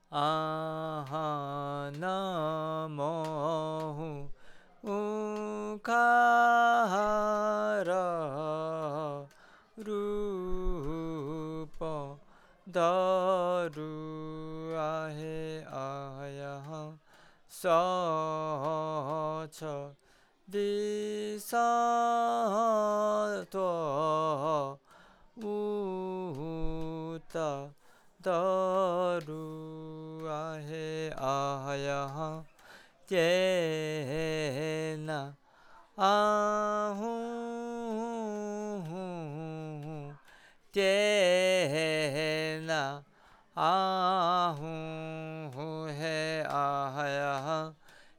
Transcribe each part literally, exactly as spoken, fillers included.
aha namo ukara rupa daru ahe aya sacha disato uta daru ahe aya jena ahum jena ahum he ahaya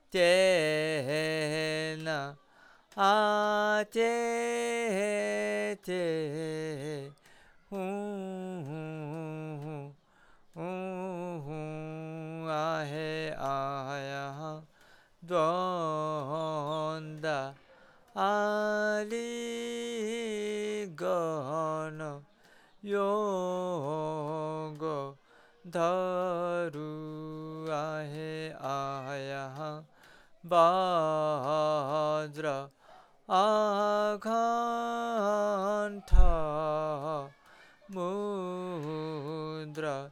jena a te te hum hum ahe aya donda arigono yogo daru ahe aya Vajra Aghanta Mudra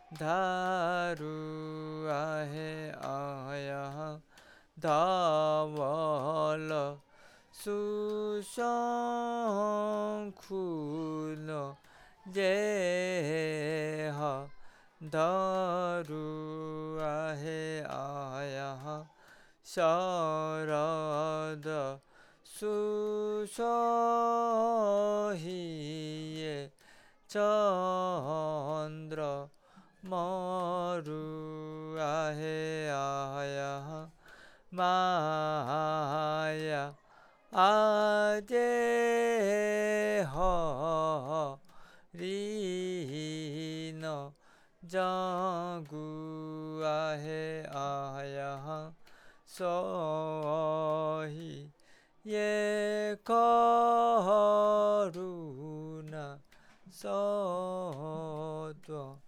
Dharu Ahe Aya Dhavala Susankuna Deha Dharu Ahe Aya Sharada Susahiye Chandra Maru Ahe Aya Maya Adeha Rina Jagu Ahe Aya Sohi Ye Karuna Sattva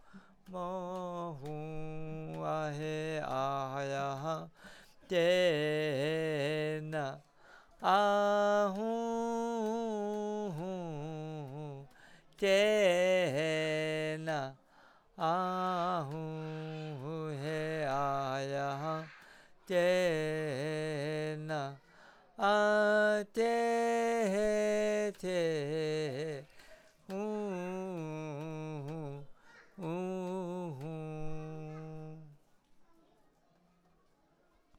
Mahu Ahe Aya Tena